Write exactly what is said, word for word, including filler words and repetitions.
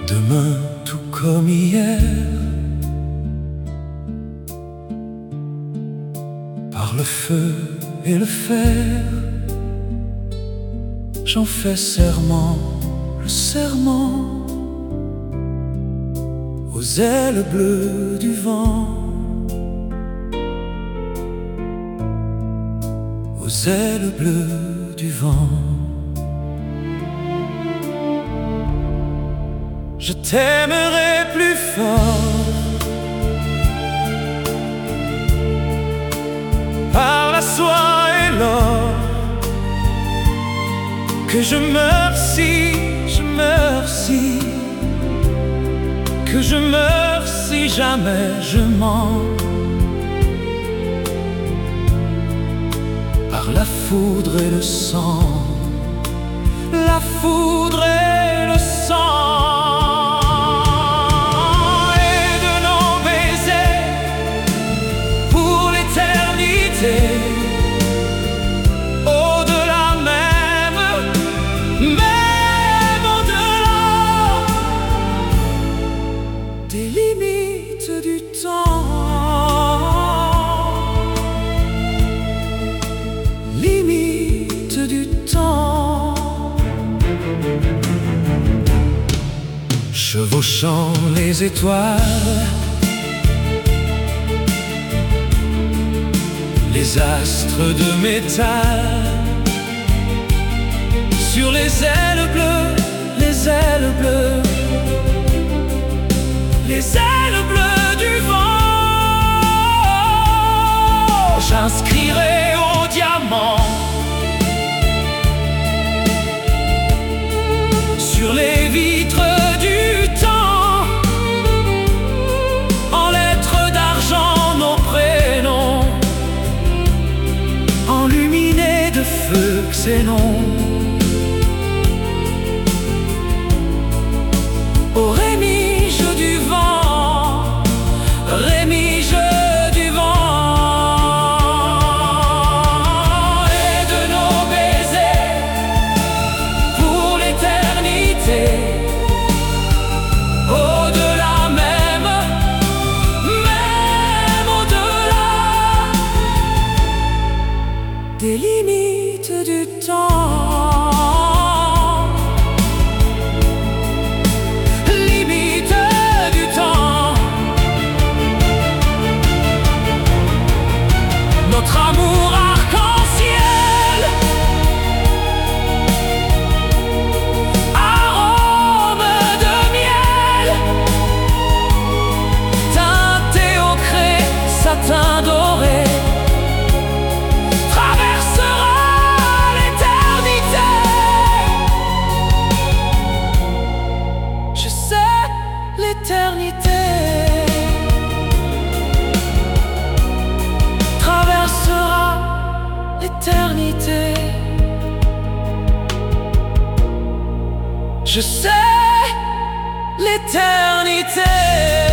Demain tout comme hier, par le feu et le fer, j'en fais serment, le serment, aux ailes bleues du vent, aux ailes bleues du vent. Je t'aimerai plus fort par la soie et l'or, que je meurs si, je meurs si, que je meurs si jamais je mens, par la foudre et le sang, la foudre et le sang. Au-delà même, même au-delà des limites du temps, limites du temps. Chevauchant les étoiles, les astres de métal, sur les ailes bleues, les ailes bleues, les ailes bleues du vent, j'inscrirai au diamant, sur les vitres du temps, en lettres d'argent nos prénoms, enluminés de feu xénon. Ô rémige du vent, rémige du vent, et de nos baisers pour l'éternité, au-delà même, même au-delà des limites du temps. Notre amour arc-en-ciel, arôme de miel, teinté au craie, satin doré, traversera l'éternité. Je sais l'éternité traversera l'éternité. Je sais l'éternité.